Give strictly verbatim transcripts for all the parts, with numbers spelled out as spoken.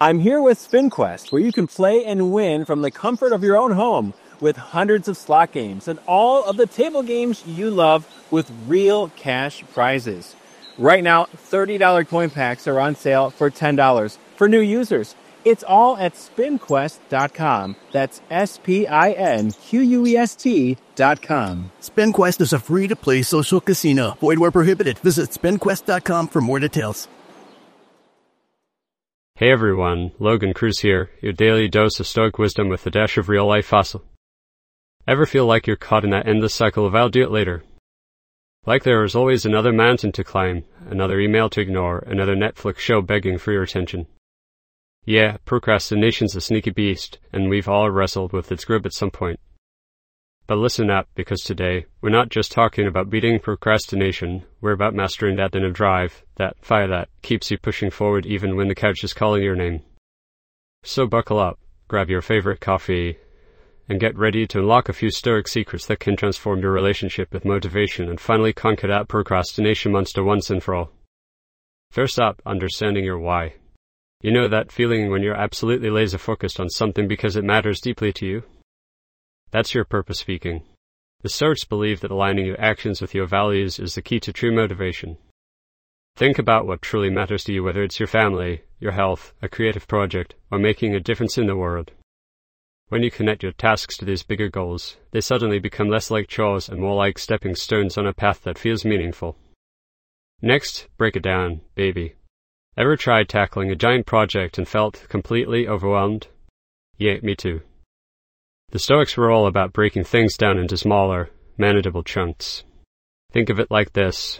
I'm here with SpinQuest, where you can play and win from the comfort of your own home with hundreds of slot games and all of the table games you love with real cash prizes. Right now, thirty dollars coin packs are on sale for ten dollars for new users. It's all at spin quest dot com. That's S P I N Q U E S T dot com. SpinQuest is a free-to-play social casino. Void where prohibited. Visit spin quest dot com for more details. Hey everyone, Logan Cruz here, your daily dose of stoic wisdom with a dash of real-life fossil. Ever feel like you're caught in that endless cycle of I'll do it later? Like there is always another mountain to climb, another email to ignore, another Netflix show begging for your attention. Yeah, procrastination's a sneaky beast, and we've all wrestled with its grip at some point. But listen up, because today, we're not just talking about beating procrastination, we're about mastering that inner drive, that fire that keeps you pushing forward even when the couch is calling your name. So buckle up, grab your favorite coffee, and get ready to unlock a few stoic secrets that can transform your relationship with motivation and finally conquer that procrastination monster once and for all. First up, understanding your why. You know that feeling when you're absolutely laser-focused on something because it matters deeply to you? That's your purpose speaking. The Stoics believe that aligning your actions with your values is the key to true motivation. Think about what truly matters to you, whether it's your family, your health, a creative project, or making a difference in the world. When you connect your tasks to these bigger goals, they suddenly become less like chores and more like stepping stones on a path that feels meaningful. Next, break it down, baby. Ever tried tackling a giant project and felt completely overwhelmed? Yeah, me too. The Stoics were all about breaking things down into smaller, manageable chunks. Think of it like this.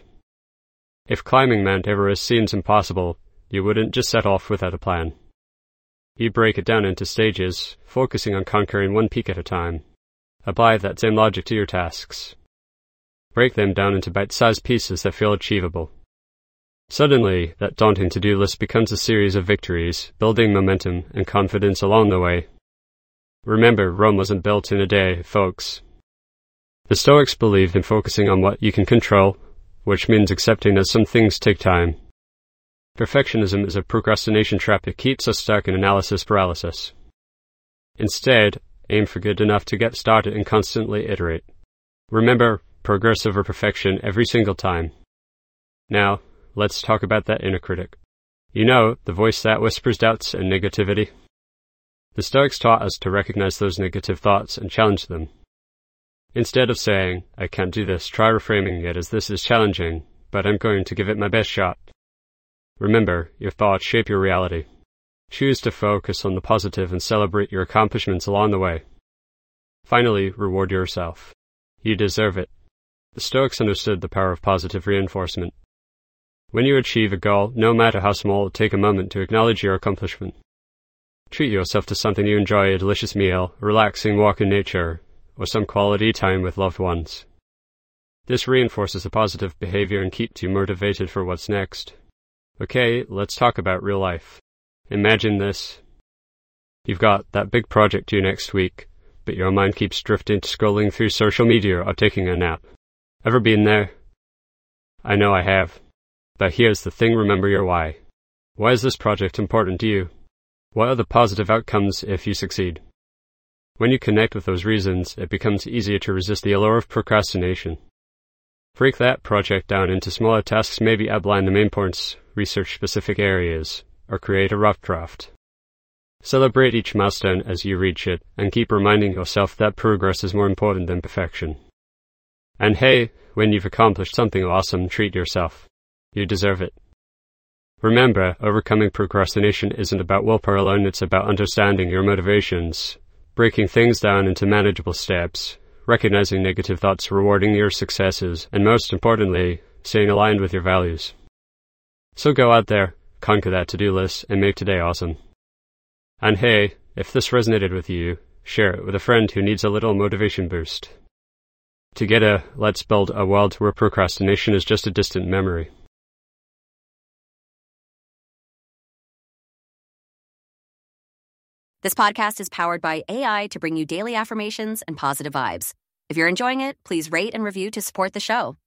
If climbing Mount Everest seems impossible, you wouldn't just set off without a plan. You break it down into stages, focusing on conquering one peak at a time. Apply that same logic to your tasks. Break them down into bite-sized pieces that feel achievable. Suddenly, that daunting to-do list becomes a series of victories, building momentum and confidence along the way. Remember, Rome wasn't built in a day, folks. The Stoics believed in focusing on what you can control, which means accepting that some things take time. Perfectionism is a procrastination trap that keeps us stuck in analysis paralysis. Instead, aim for good enough to get started and constantly iterate. Remember, progress over perfection every single time. Now, let's talk about that inner critic. You know, the voice that whispers doubts and negativity. The Stoics taught us to recognize those negative thoughts and challenge them. Instead of saying, I can't do this, try reframing it as this is challenging, but I'm going to give it my best shot. Remember, your thoughts shape your reality. Choose to focus on the positive and celebrate your accomplishments along the way. Finally, reward yourself. You deserve it. The Stoics understood the power of positive reinforcement. When you achieve a goal, no matter how small, take a moment to acknowledge your accomplishment. Treat yourself to something you enjoy, a delicious meal, a relaxing walk in nature, or some quality time with loved ones. This reinforces the positive behavior and keeps you motivated for what's next. Okay, let's talk about real life. Imagine this. You've got that big project due next week, but your mind keeps drifting to scrolling through social media or taking a nap. Ever been there? I know I have. But here's the thing, remember your why. Why is this project important to you? What are the positive outcomes if you succeed? When you connect with those reasons, it becomes easier to resist the allure of procrastination. Break that project down into smaller tasks, maybe outline the main points, research specific areas, or create a rough draft. Celebrate each milestone as you reach it, and keep reminding yourself that progress is more important than perfection. And hey, when you've accomplished something awesome, treat yourself. You deserve it. Remember, overcoming procrastination isn't about willpower alone, it's about understanding your motivations, breaking things down into manageable steps, recognizing negative thoughts, rewarding your successes, and most importantly, staying aligned with your values. So go out there, conquer that to-do list, and make today awesome. And hey, if this resonated with you, share it with a friend who needs a little motivation boost. Together, let's build a world where procrastination is just a distant memory. This podcast is powered by A I to bring you daily affirmations and positive vibes. If you're enjoying it, please rate and review to support the show.